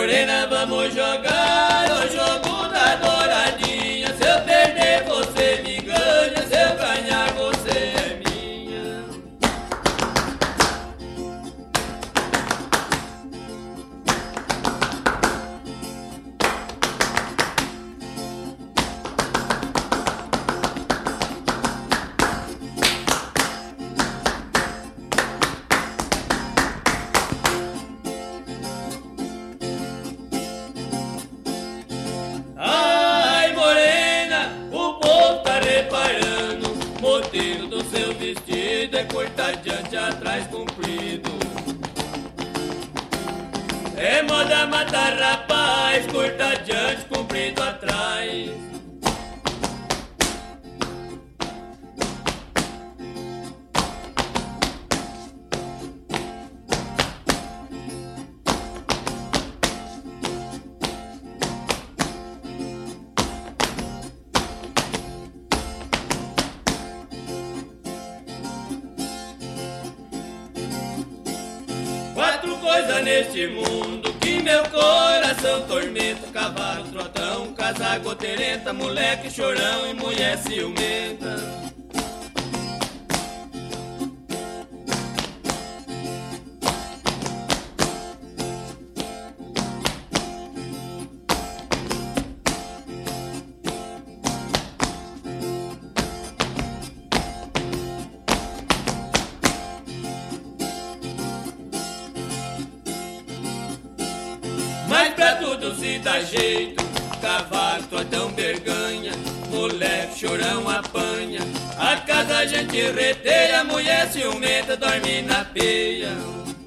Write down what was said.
morena, vamos jogar o jogo da douradinha. Se eu perder, você me ganha. Se eu ganhar, você é minha. Ai, morena, o povo tá reparando. O modelo do seu vestido é curto adiante, atrás comprido. É moda matar rapaz, curto adiante, comprido atrás. Quatro coisas neste mundo que meu coração tormenta: cavalo, trotão, casa goteirenta, moleque chorão e mulher ciumenta. Mas pra tudo se dá jeito: cavalo, trotão, berganha, moleque chorão apanha. A casa a gente reteia, mulher ciumenta dorme na peia.